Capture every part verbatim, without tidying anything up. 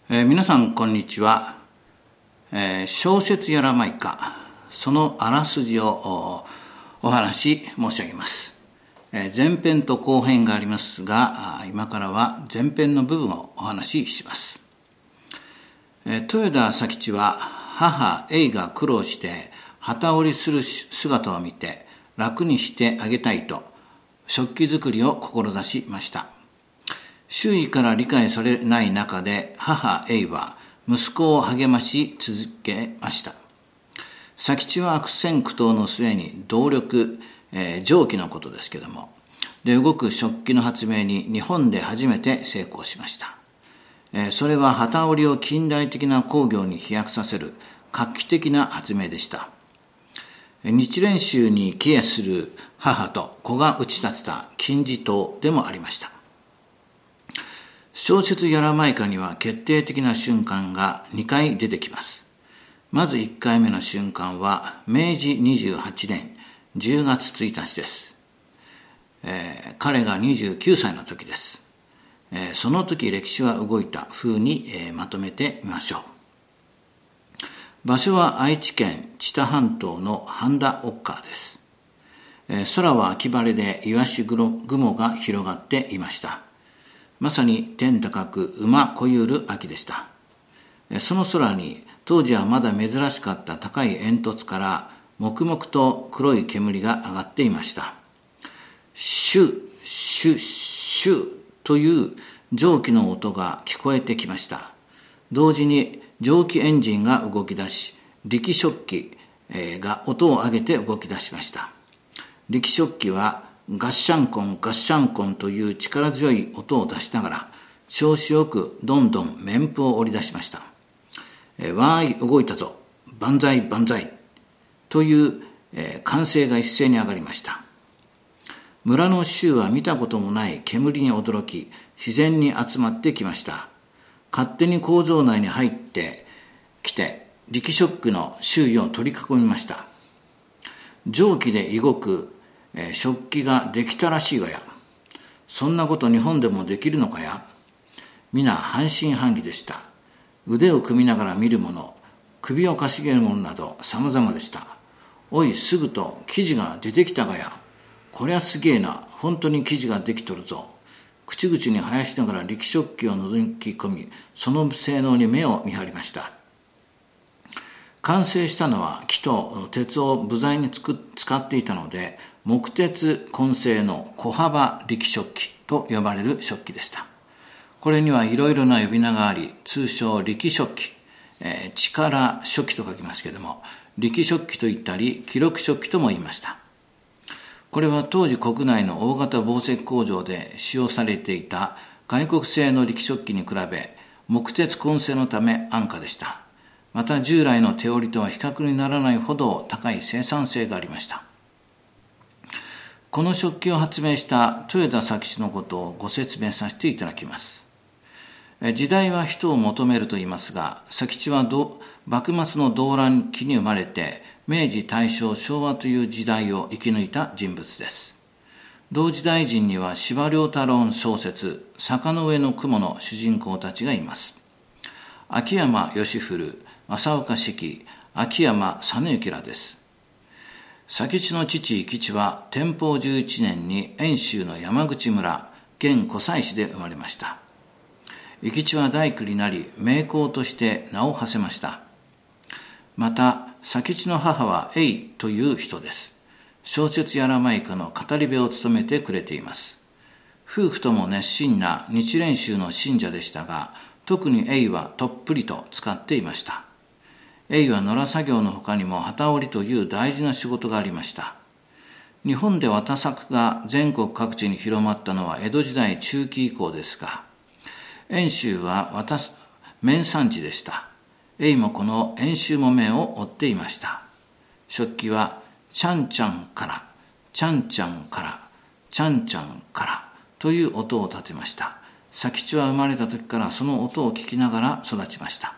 えー、皆さんこんにちは。えー、小説やらまいか、そのあらすじを お, お話し申し上げます。えー、前編と後編がありますが、今からは前編の部分をお話しします。えー、豊田佐吉は母 A が苦労して機織りする姿を見て楽にしてあげたいと食器作りを志しました。周囲から理解されない中で母 A は息子を励まし続けました。佐吉は悪戦苦闘の末に動力、えー、蒸気のことですけども、で動く食器の発明に日本で初めて成功しました。えー、それは機織りを近代的な工業に飛躍させる画期的な発明でした。日蓮宗に帰依する母と子が打ち立てた金字塔でもありました。小説やらまいかには決定的な瞬間がにかい出てきます。まずいっかいめの瞬間はめいじにじゅうはちねんじゅうがつついたちです。えー、彼がにじゅうきゅうさいの時です。えー、その時歴史は動いた風に、えー、まとめてみましょう。場所は愛知県知多半島の半田奥川です。えー、空は秋晴れでイワシ雲が広がっていました。まさに天高く馬こゆる秋でした。その空に当時はまだ珍しかった高い煙突から黙々と黒い煙が上がっていました。シュッシュッシュッという蒸気の音が聞こえてきました。同時に蒸気エンジンが動き出し、力食器が音を上げて動き出しました。力食器はガッシャンコンガッシャンコンという力強い音を出しながら調子よくどんどん面布を織り出しました。えー、わーい動いたぞ万歳万歳という、えー、歓声が一斉に上がりました。村の衆は見たこともない煙に驚き自然に集まってきました。勝手に工場内に入ってきて力食器の周囲を取り囲みました。蒸気で動く食器ができたらしいがや、そんなこと日本でもできるのかや。皆半信半疑でした。腕を組みながら見るもの、首をかしげるものなど様々でした。おいすぐと生地が出てきたがや、こりゃすげえな、本当に生地ができとるぞ。口々に生やしながら力食器を覗き込み、その性能に目を見張りました。完成したのは木と鉄を部材につく使っていたので、木鉄混成の小幅力食器と呼ばれる食器でした。これにはいろいろな呼び名があり、通称力食器、えー、力食器と書きますけれども、力食器と言ったり記録食器とも言いました。これは当時国内の大型紡績工場で使用されていた外国製の力食器に比べ、木鉄混成のため安価でした。また従来の手織りとは比較にならないほど高い生産性がありました。この食器を発明した豊田佐吉のことをご説明させていただきます。時代は人を求めると言いますが、佐吉は幕末の動乱期に生まれて明治大正昭和という時代を生き抜いた人物です。同時代人には司馬遼太郎小説坂の上の雲の主人公たちがいます。秋山義古、正岡子規、秋山実之らです。佐吉の父吉は天保じゅういちねんに遠州の山口村現湖西市で生まれました。生吉は大工になり名工として名を馳せました。また佐吉の母は永という人です。小説やらまいかの語り部を務めてくれています。夫婦とも熱心な日蓮宗の信者でしたが、特に永はとっぷりと使っていました。永は野良作業の他にも機織りという大事な仕事がありました。日本で綿作が全国各地に広まったのは江戸時代中期以降ですが、遠州は綿綿産地でした。永もこの遠州木綿を追っていました。食器はちゃんちゃんから、ちゃんちゃんから、ちゃんちゃんからという音を立てました。佐吉は生まれた時からその音を聞きながら育ちました。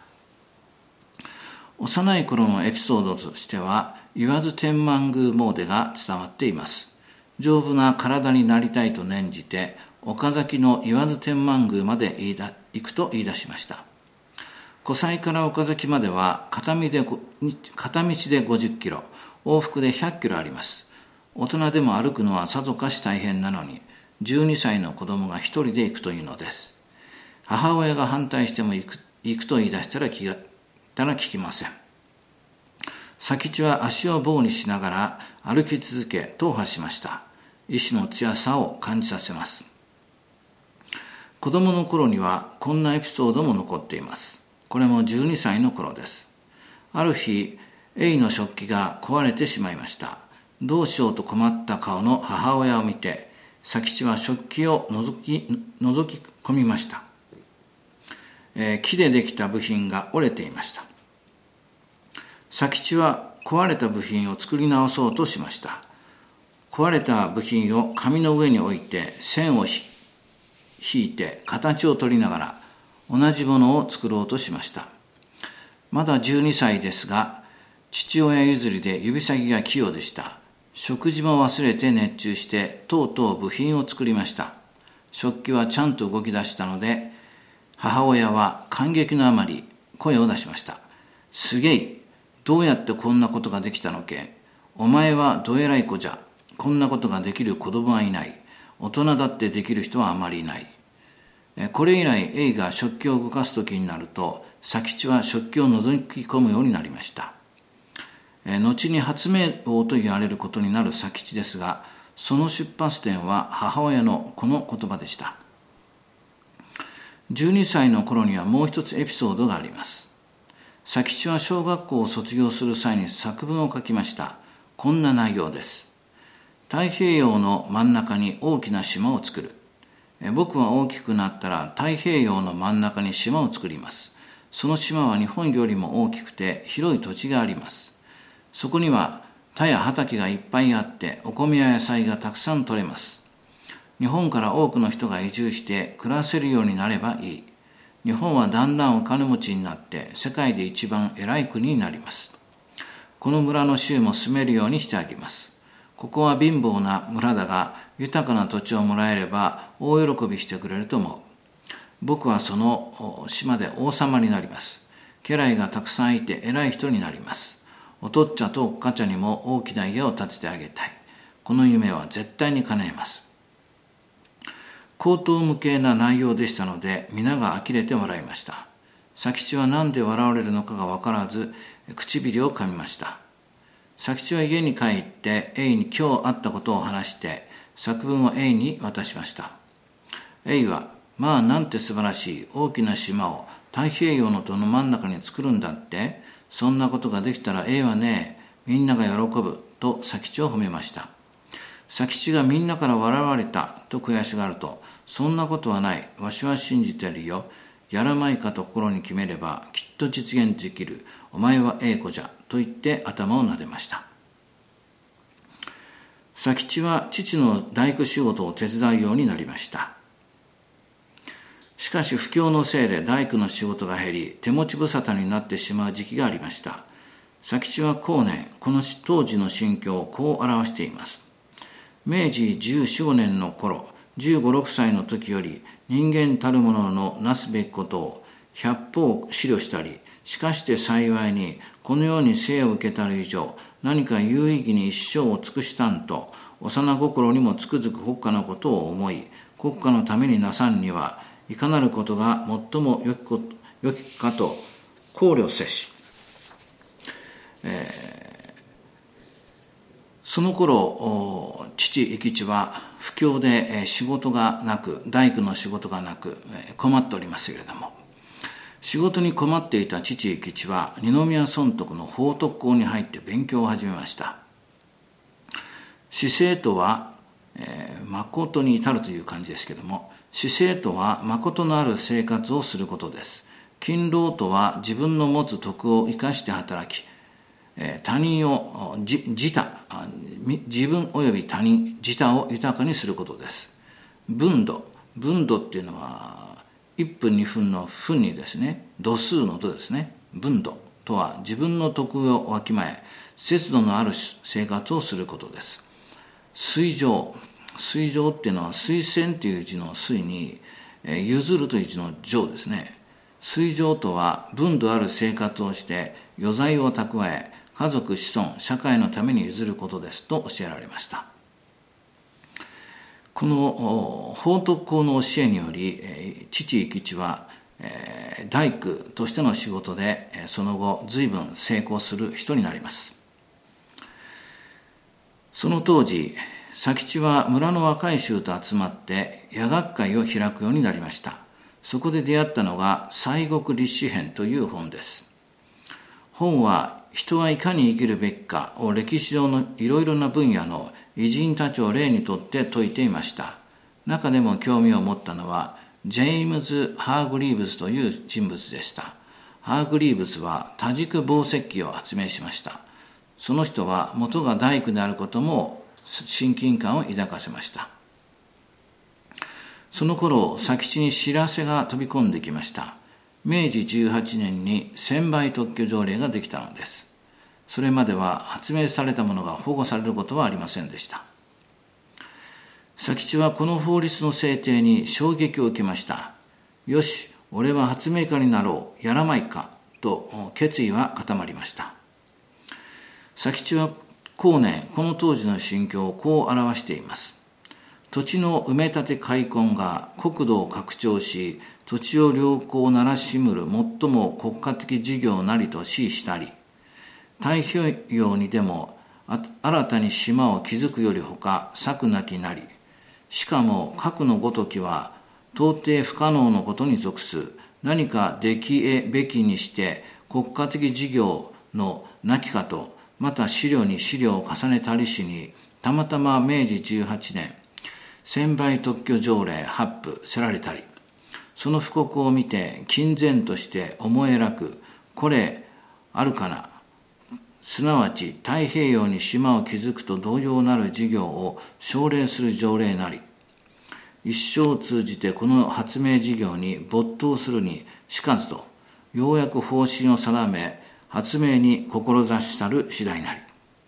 幼い頃のエピソードとしては言わず天満宮詣が伝わっています。丈夫な体になりたいと念じて岡崎の言わず天満宮まで行くと言い出しました。 湖西から岡崎までは片道で片道でごじゅっキロ、往復でひゃっキロあります。大人でも歩くのはさぞかし大変なのに、じゅうにさいの子供が一人で行くというのです。母親が反対しても行く、行くと言い出したら気が、たら聞きません。佐吉は足を棒にしながら歩き続け、踏破しました。意志の強さを感じさせます。子供の頃にはこんなエピソードも残っています。これもじゅうにさいの頃です。ある日、Aの食器が壊れてしまいました。どうしようと困った顔の母親を見て、佐吉は食器を覗き、覗き込みました。えー、木でできた部品が折れていました。佐吉は壊れた部品を作り直そうとしました。壊れた部品を紙の上に置いて線を引いて形を取りながら同じものを作ろうとしました。まだじゅうにさいですが、父親譲りで指先が器用でした。食事も忘れて熱中してとうとう部品を作りました。食器はちゃんと動き出したので、母親は感激のあまり声を出しました。すげえ、どうやってこんなことができたのけ。お前はどえらい子じゃ。こんなことができる子供はいない。大人だってできる人はあまりいない。これ以来 A が食器を動かす時になると、佐吉は食器を覗き込むようになりました。後に発明王と言われることになる佐吉ですが、その出発点は母親のこの言葉でした。じゅうにさいの頃にはもう一つエピソードがあります。佐吉は小学校を卒業する際に作文を書きました。こんな内容です。太平洋の真ん中に大きな島を作る。僕は大きくなったら太平洋の真ん中に島を作ります。その島は日本よりも大きくて広い土地があります。そこには田や畑がいっぱいあってお米や野菜がたくさん取れます。日本から多くの人が移住して暮らせるようになればいい。日本はだんだんお金持ちになって世界で一番偉い国になります。この村の州も住めるようにしてあげます。ここは貧乏な村だが豊かな土地をもらえれば大喜びしてくれると思う。僕はその島で王様になります。家来がたくさんいて偉い人になります。お父っちゃとおっかちゃにも大きな家を建ててあげたい。この夢は絶対に叶えます。口頭無形な内容でしたので皆が呆れて笑いました。佐吉は何で笑われるのかが分からず唇を噛みました。佐吉は家に帰って A に今日あったことを話して作文を A に渡しました。A はまあなんて素晴らしい大きな島を太平洋のどの真ん中に作るんだって。そんなことができたら A はね、みんなが喜ぶと佐吉を褒めました。佐吉がみんなから笑われたと悔しがると、そんなことはない。わしは信じてるよ。やらまいかと心に決めればきっと実現できる。お前はええ子じゃ。と言って頭を撫でました。佐吉は父の大工仕事を手伝うようになりました。しかし不況のせいで大工の仕事が減り、手持ち無沙汰になってしまう時期がありました。佐吉は後年、この当時の心境をこう表しています。明治じゅうよん、ごねんの頃、じゅうご、ろくさいの時より人間たるもののなすべきことを百方思慮したり、しかして幸いにこのように生を受けたる以上、何か有意義に一生を尽くしたんと、幼心にもつくづく国家のことを思い、国家のためになさんには、いかなることが最も良きこと、良きかと考慮せし、えー、その頃父生吉は不況で仕事がなく大工の仕事がなく困っておりますけれども、仕事に困っていた父生吉は二宮尊徳の法徳校に入って勉強を始めました。姿勢とは、えー、誠に至るという感じですけれども、姿勢とは誠のある生活をすることです。勤労とは自分の持つ徳を生かして働き、他人を自他、自分及び他人、自他を豊かにすることです。分度、分度っていうのはいっぷんにふんの分にですね、度数の度ですね。分度とは自分の徳をわきまえ、節度のある生活をすることです。水上、水上っていうのは水仙という字の水に譲るという字の上ですね。 水上とは分度ある生活をして余罪を蓄え、家族子孫社会のために譲ることですと教えられました。この宝徳公の教えにより、父生吉は大工としての仕事でその後随分成功する人になります。その当時、佐吉は村の若い衆と集まって夜学会を開くようになりました。そこで出会ったのが西国立志編という本です。本は人はいかに生きるべきかを歴史上のいろいろな分野の偉人たちを例にとって説いていました。中でも興味を持ったのはジェームズ・ハーグリーブスという人物でした。ハーグリーブスは多軸紡績機を発明しました。その人は元が大工であることも親近感を抱かせました。その頃、佐吉に知らせが飛び込んできました。明治じゅうはちねんに専売特許条例ができたのです。それまでは発明されたものが保護されることはありませんでした。佐吉はこの法律の制定に衝撃を受けました。よし、俺は発明家になろう、やらまいか、と決意は固まりました。佐吉は後年、この当時の心境をこう表しています。土地の埋め立て開墾が国土を拡張し、土地を良好ならしむる最も国家的事業なりと視したり、太平洋にでも新たに島を築くよりほか策なきなり、しかも核のごときは到底不可能のことに属す、何かできえべきにして国家的事業のなきかと、また資料に資料を重ねたりしに、たまたま明治じゅうはちねん、専売特許条例発布せられたり、その布告を見て金然として思えらく、これあるかな、すなわち太平洋に島を築くと同様なる事業を奨励する条例なり、一生を通じてこの発明事業に没頭するにしかずと、ようやく方針を定め、発明に志し去る次第なり。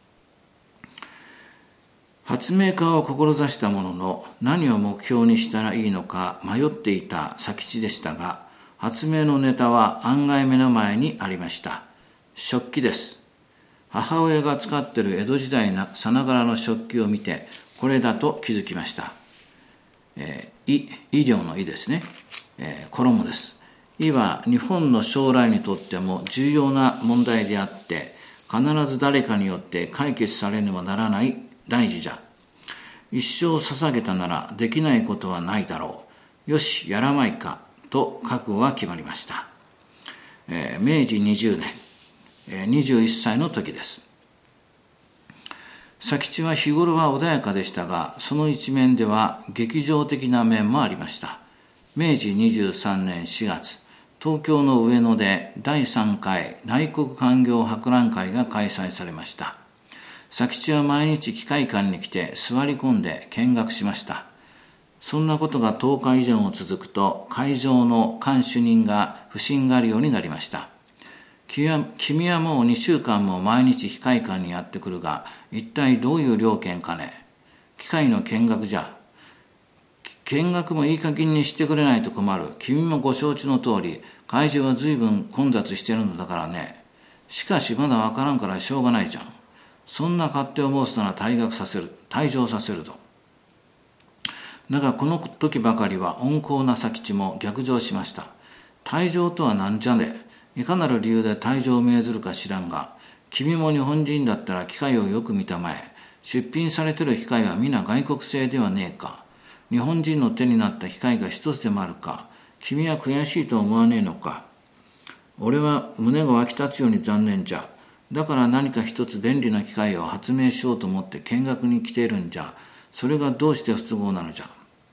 発明家を志したものの、何を目標にしたらいいのか迷っていた佐吉でしたが、発明のネタは案外目の前にありました。食器です。母親が使っている江戸時代さながらの食器を見て、これだと気づきました。えー、医療の医ですね。えー、衣です。医は日本の将来にとっても重要な問題であって、必ず誰かによって解決されねばならない大事じゃ。一生捧げたならできないことはないだろう。よし、やらまいか、と覚悟は決まりました。えー、明治にじゅうねん、えー、にじゅういっさいの時です。佐吉は日頃は穏やかでしたが、その一面では劇場的な面もありました。明治にじゅうさんねんしがつ、東京の上野でだいさんかい内国勧業博覧会が開催されました。佐吉は毎日機械館に来て座り込んで見学しました。そんなことがとおか以上も続くと、会場の看守人が不審がるようになりました。君はもうにしゅうかんも毎日機械館にやってくるが、一体どういう了見かね。機械の見学じゃ。見学もいい加減にしてくれないと困る。君もご承知の通り、会場は随分混雑してるのだからね。しかしまだわからんからしょうがないじゃん。そんな勝手を申すなら退学させる、退場させると。だがこの時ばかりは温厚な佐吉も逆上しました。退場とは何じゃねえ。いかなる理由で退場を命ずるか知らんが、君も日本人だったら機械をよく見たまえ。出品されてる機械は皆外国製ではねえか。日本人の手になった機械が一つでもあるか。君は悔しいと思わねえのか。俺は胸が湧き立つように残念じゃ。だから何か一つ便利な機械を発明しようと思って見学に来ているんじゃ。それがどうして不都合なのじゃ。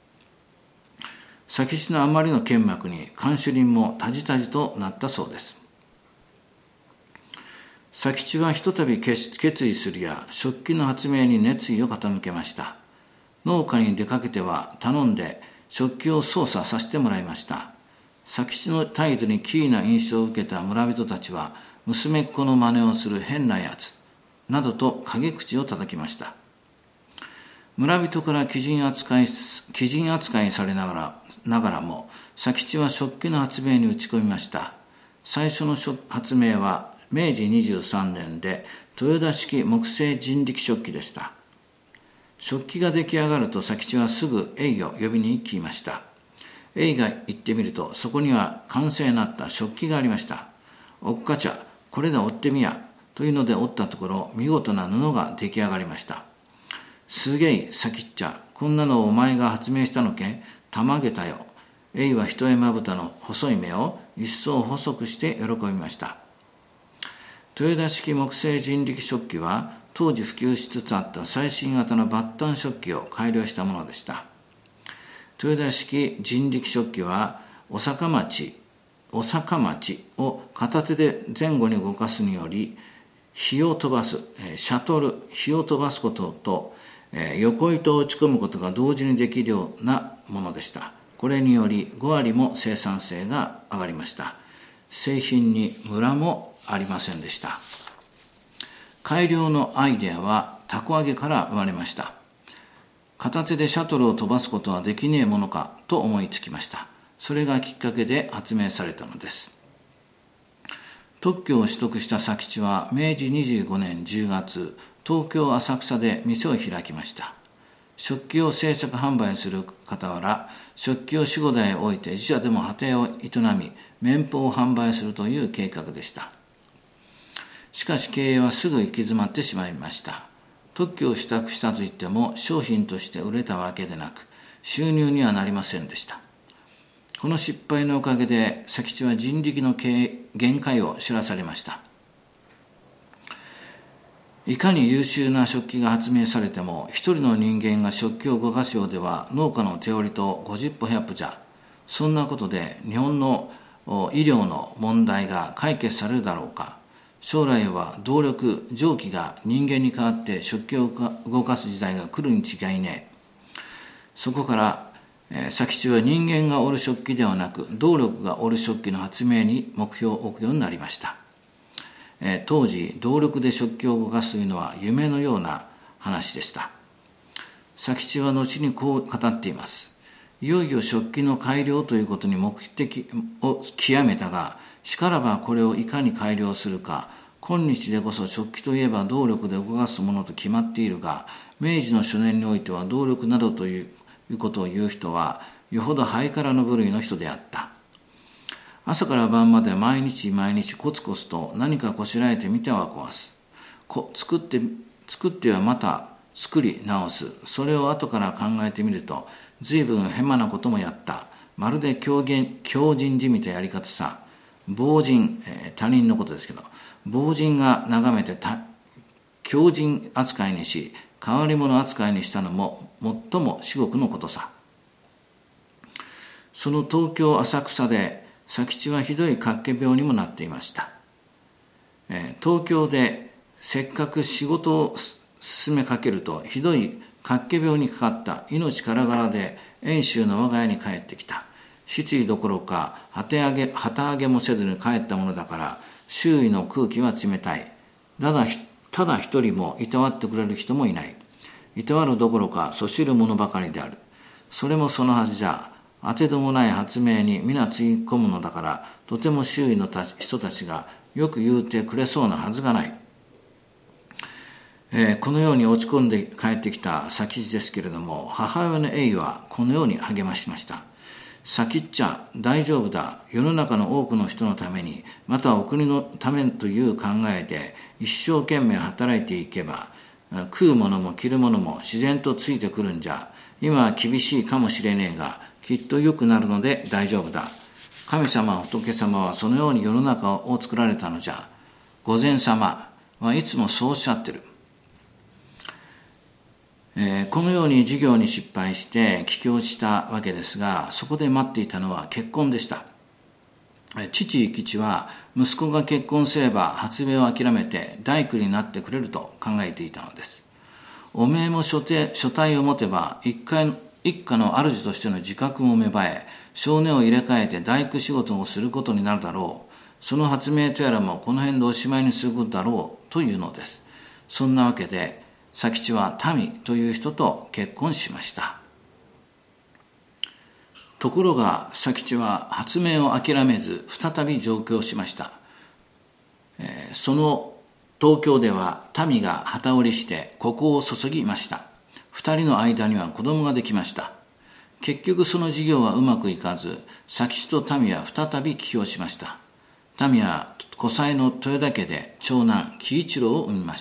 佐吉のあまりの剣幕に看守人もたじたじとなったそうです。佐吉はひとたび決意するや、食器の発明に熱意を傾けました。農家に出かけては頼んで食器を操作させてもらいました。佐吉の態度に奇異な印象を受けた村人たちは、娘っ子の真似をする変なやつ、などと陰口を叩きました。村人から貴人扱い、貴人扱いされながら、ながらも、 佐吉は食器の発明に打ち込みました。最初の発明はめいじにじゅうさんねんで豊田式木製人力食器でした。食器が出来上がると佐吉はすぐエイを呼びに行きました。エイが行ってみると、そこには完成になった食器がありました。おっかちゃ、これで折ってみや、というので折ったところ、見事な布が出来上がりました。すげえ、佐吉っちゃ、こんなのお前が発明したのけ？たまげたよ。エイは一重まぶたの細い目を一層細くして喜びました。豊田式木製人力食器は、当時普及しつつあった最新型のバッタン食器を改良したものでした。豊田式人力食器は、お坂町、お坂町を片手で前後に動かすにより、火を飛ばす、シャトル、火を飛ばすことと、横糸を打ち込むことが同時にできるようなものでした。これによりごわりも生産性が上がりました。製品にムラもありませんでした。改良のアイデアはたこ揚げから生まれました。片手でシャトルを飛ばすことはできねえものかと思いつきました。それがきっかけで発明されたのです。特許を取得した佐吉はめいじにじゅうごねんじゅうがつ、東京浅草で店を開きました。食器を製作販売する傍ら、食器をよん、ごだい置いて自社でも派庭を営み、綿布を販売するという計画でした。しかし経営はすぐ行き詰まってしまいました。特許を取得したといっても商品として売れたわけでなく、収入にはなりませんでした。この失敗のおかげで佐吉は人力の限界を知らされました。いかに優秀な食器が発明されても、一人の人間が食器を動かすようでは農家の手織りとごじゅっぽひゃっぽじゃ、そんなことで日本の医療の問題が解決されるだろうか。将来は動力、蒸気が人間に代わって食器を動かす時代が来るに違いねえ。そこから、えー、佐吉は人間が織る食器ではなく、動力が織る食器の発明に目標を置くようになりました。えー、当時、動力で食器を動かすというのは夢のような話でした。佐吉は後にこう語っています。いよいよ食器の改良ということに目的を極めたが、しからばこれをいかに改良するか、今日でこそ食器といえば動力で動かすものと決まっているが、明治の初年においては動力などということを言う人は、よほどハイカラの部類の人であった。朝から晩まで毎日毎日コツコツと何かこしらえてみては壊す。こ作って、作ってはまた作り直す。それを後から考えてみると、随分ヘマなこともやった。まるで狂言、狂人じみたやり方さ。傍人、えー、他人のことですけど、傍人が眺めてた狂人扱いにし、変わり者扱いにしたのも最も至極のことさ。その東京浅草で佐吉はひどい脚気病にもなっていました。えー、東京でせっかく仕事を進めかけるとひどい脚気病にかかった。命からがらで遠州の我が家に帰ってきた。失意どころか旗揚げ、旗揚げもせずに帰ったものだから、周囲の空気は冷たい。ただ、ただ一人もいたわってくれる人もいない。いたわるどころかそしるものばかりである。それもそのはずじゃ。当てどもない発明に皆つぎ込むのだから、とても周囲の人たちがよく言うてくれそうなはずがない。えー、このように落ち込んで帰ってきた佐吉ですけれども、母親のエイはこのように励ましました。佐吉っちゃ大丈夫だ。世の中の多くの人のために、またお国のためという考えで一生懸命働いていけば、食うものも着るものも自然とついてくるんじゃ。今は厳しいかもしれねえが、きっと良くなるので大丈夫だ。神様仏様はそのように世の中を作られたのじゃ。御前様はいつもそうおっしゃってる。えー、このように事業に失敗して帰郷したわけですが、そこで待っていたのは結婚でした。父生吉は息子が結婚すれば発明を諦めて大工になってくれると考えていたのです。おめえも所定、所帯を持てば一回一家の主としての自覚も芽生え、性根を入れ替えて大工仕事をすることになるだろう。その発明とやらもこの辺でおしまいにすることだろうというのです。そんなわけで佐吉は民という人と結婚しました。 ところが佐吉は発明を諦めず再び上京しました。えー、その東京では民が旗織りして孤高を注ぎました。二人の間には子供ができました。結局その事業はうまくいかず、佐吉と民は再び帰郷しました。民は湖西の豊田家で長男喜一郎を産みました。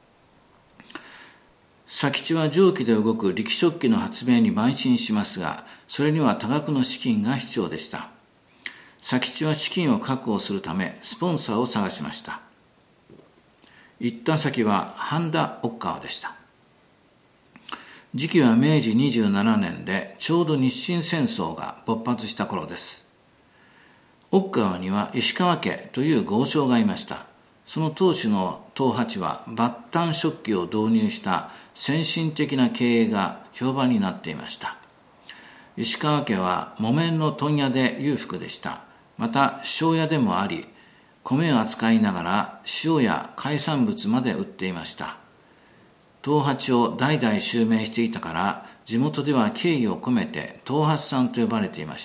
佐吉は蒸気で動く力食器の発明に邁進しますが、それには多額の資金が必要でした。佐吉は資金を確保するためスポンサーを探しました。行った先は半田奥川でした。時期はめいじにじゅうななねんで、ちょうど日清戦争が勃発した頃です。奥川には石川家という豪商がいました。その当主の藤八は抜炭食器を導入した先進的な経営が評判になっていました。石川家は木綿の問屋で裕福でした。また商屋でもあり、米を扱いながら塩や海産物まで売っていました。藤八を代々襲名していたから、地元では敬意を込めて藤八さんと呼ばれていました。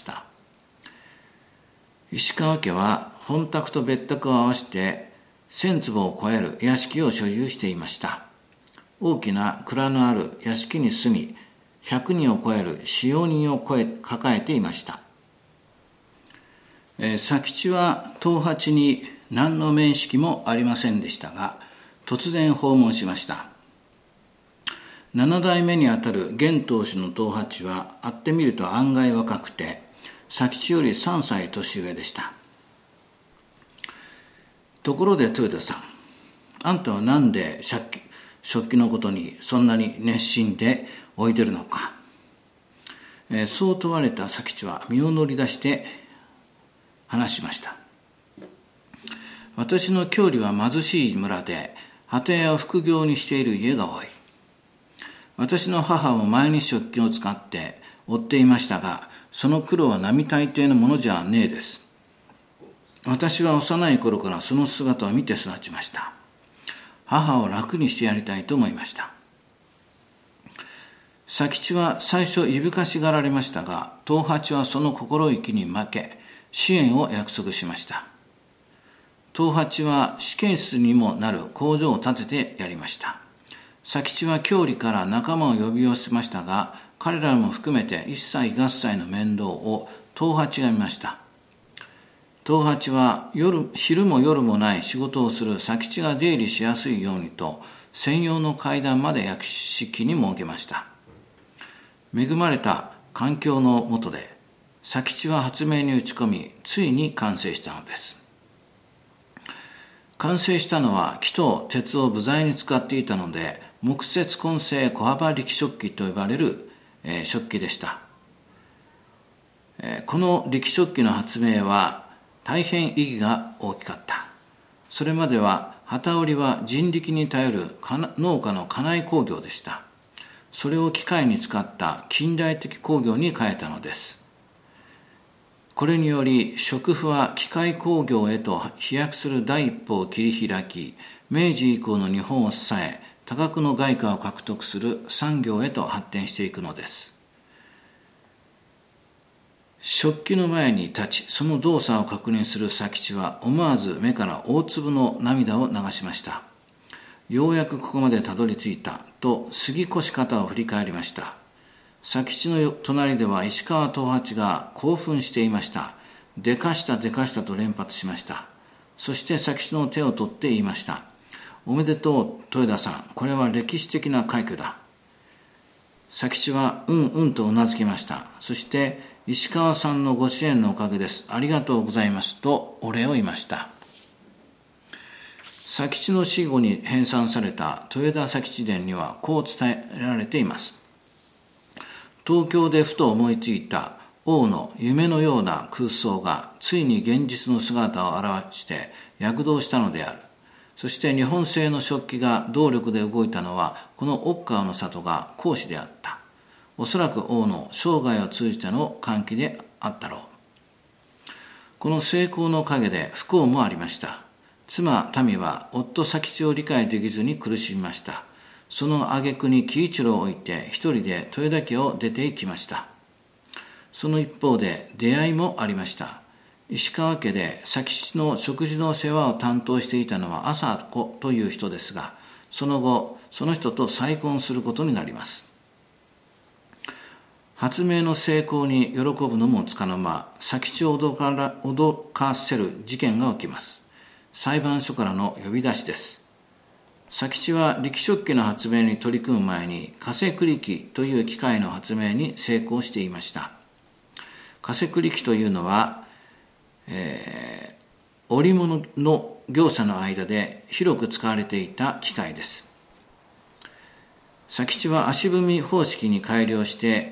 石川家は本宅と別宅を合わせて千坪を超える屋敷を所有していました。大きな蔵のある屋敷に住み、ひゃくにんを超える使用人を超え抱えていました。えー、佐吉は藤八に何の面識もありませんでしたが、突然訪問しました。七代目にあたる現当主の藤八は会ってみると案外若くて、佐吉よりさんさい年上でした。ところで豊田さん、あんたは何で食器のことにそんなに熱心でおいでるのか。えー、そう問われた佐吉は身を乗り出して話しました。私の郷里は貧しい村で、鳩屋を副業にしている家が多い。私の母も毎日食器を使って追っていましたが、その苦労は並大抵のものじゃねえです。私は幼い頃からその姿を見て育ちました。母を楽にしてやりたいと思いました。佐吉は最初いぶかしがられましたが、藤八はその心意気に負け、支援を約束しました。藤八は試験室にもなる工場を建ててやりました。佐吉は郷里から仲間を呼び寄せましたが、彼らも含めて一切合切の面倒を藤八が見ました。藤八は夜昼も夜もない仕事をする佐吉が出入りしやすいようにと、専用の階段まで屋敷に設けました。恵まれた環境の下で、佐吉は発明に打ち込み、ついに完成したのです。完成したのは木と鉄を部材に使っていたので、木節混成小幅力食器と呼ばれる、えー、食器でした、えー。この力食器の発明は大変意義が大きかった。それまでは機織りは人力に頼る農家の家内工業でした。それを機械に使った近代的工業に変えたのです。これにより食府は機械工業へと飛躍する第一歩を切り開き、明治以降の日本を支え、多額の外貨を獲得する産業へと発展していくのです。食器の前に立ち、その動作を確認する佐吉は思わず目から大粒の涙を流しました。ようやくここまでたどり着いたと杉越方を振り返りました。佐吉の隣では石川藤八が興奮していました。でかしたでかしたと連発しました。そして佐吉の手を取って言いました。おめでとう豊田さん、これは歴史的な快挙だ。佐吉はうんうんとうなずきました。そして石川さんのご支援のおかげです。ありがとうございますとお礼を言いました。佐吉の死後に編纂された豊田佐吉伝にはこう伝えられています。東京でふと思いついた王の夢のような空想がついに現実の姿を現して躍動したのである。そして日本製の食器が動力で動いたのはこの奥川の里が講師であった。おそらく王の生涯を通じての歓喜であったろう。この成功の陰で不幸もありました。妻民は夫佐吉を理解できずに苦しみました。その挙句に喜一郎を置いて一人で豊田家を出て行きました。 その一方で出会いもありました。石川家で佐吉の食事の世話を担当していたのは朝子という人ですが、その後その人と再婚することになります。発明の成功に喜ぶのもつかの間、佐吉を脅か、脅かせる事件が起きます。裁判所からの呼び出しです。佐吉は力食器の発明に取り組む前に化石力機という機械の発明に成功していました。化石力機というのは、えー、織物の業者の間で広く使われていた機械です。佐吉は足踏み方式に改良して、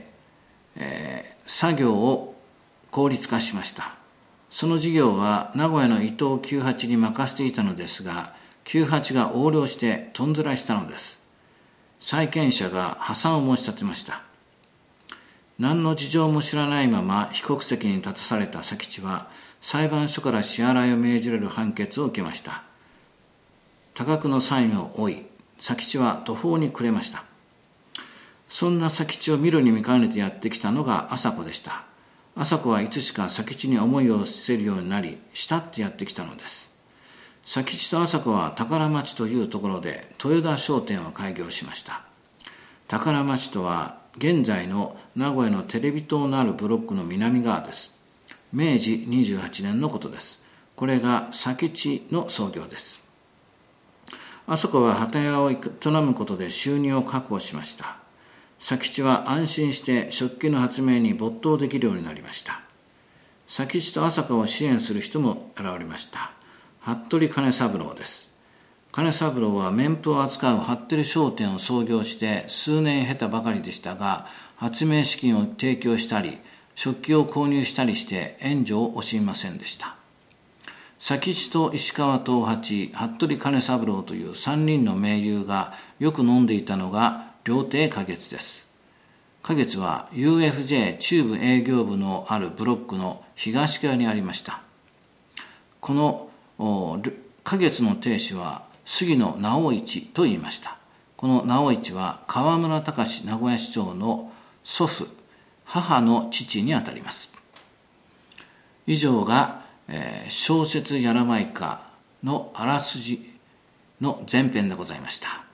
えー、作業を効率化しました。その事業は名古屋の伊藤久八に任せていたのですが、久八が横領してとんずらしたのです。債権者が破産を申し立てました。何の事情も知らないまま被告席に立たされた佐吉は、裁判所から支払いを命じられる判決を受けました。多額の債務を負い、佐吉は途方に暮れました。そんな佐吉を見るに見かねてやってきたのが朝子でした。朝子はいつしか佐吉に思いを馳せるようになり、慕ってやってきたのです。佐吉と朝子は宝町というところで豊田商店を開業しました。宝町とは現在の名古屋のテレビ塔のあるブロックの南側です。めいじにじゅうはちねんのことです。これが佐吉の創業です。朝子は旗屋を営むことで収入を確保しました。佐吉は安心して食器の発明に没頭できるようになりました。佐吉と朝子を支援する人も現れました。服部金三郎です。金三郎は綿布を扱う服部商店を創業して数年経たばかりでしたが、発明資金を提供したり、食器を購入したりして援助を惜しみませんでした。佐吉と石川藤八、服部金三郎という三人の名優がよく飲んでいたのが料亭花月です。花月は ユーエフジェー 中部営業部のあるブロックの東側にありました。この花月の亭主は杉野直一と言いました。この直一は河村隆名古屋市長の祖父、母の父にあたります。以上が、えー、小説やらまいかのあらすじの前編でございました。